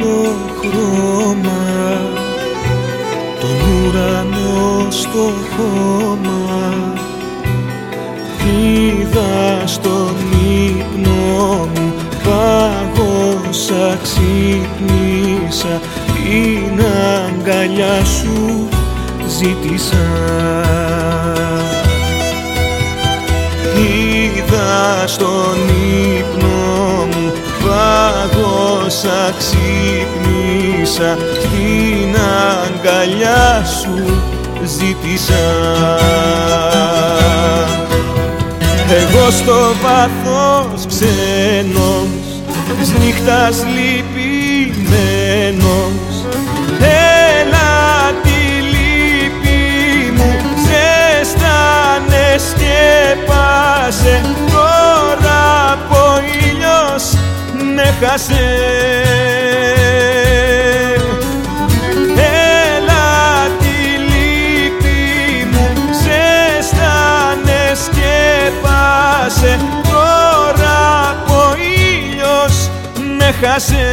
μαύρο χρώμα, τον ουρανό στο χώμα. Είδα στον ύπνο μου, πάγωσα, ξύπνησα, την αγκαλιά σου ζήτησα. Είδα στον ύπνο μου, πάγωσα, ξύπνησα, την αγκαλιά σου ζήτησα. Εγώ στο βάθος ξένος, της νύχτας λυπημένος, έλα τη λύπη μου ζέστανε, σκέπασε, τώρα που ο ήλιος με χάσε. Έλα τη λύπη μου ζέστανε, σκέπασε, τώρα που ο ήλιος με χάσε.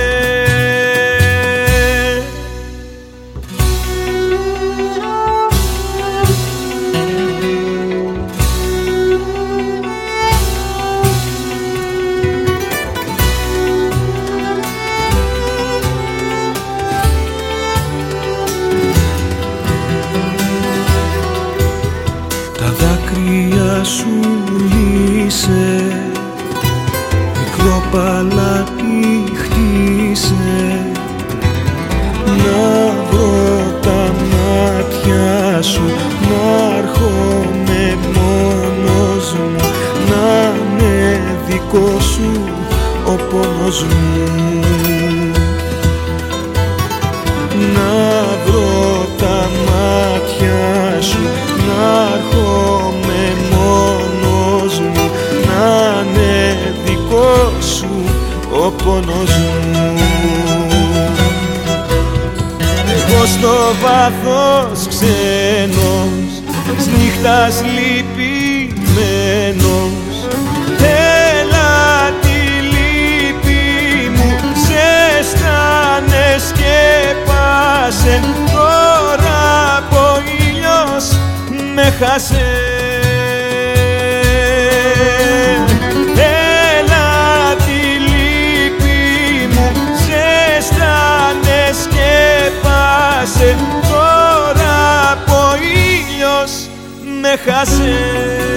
Τα δάκρυα σου λύσε, μικρό παλάτι χτίσε, να βρω τα μάτια σου, να έρχομαι μόνος μου, να είναι δικό σου ο πόνος μου. Να βρω τα μάτια σου, να έρχομαι μόνος μου, να είναι δικό σου ο πόνος μου. Εγώ στο βάθος ξένος, της νύχτας λυπημένος, έλα τη λύπη μου ζέστανε, σκέπασε, τώρα που ο ήλιος με χάσε. Έλα τη λύπη μου ζέστανε, σκέπασε, τώρα που ο ήλιος με χάσε.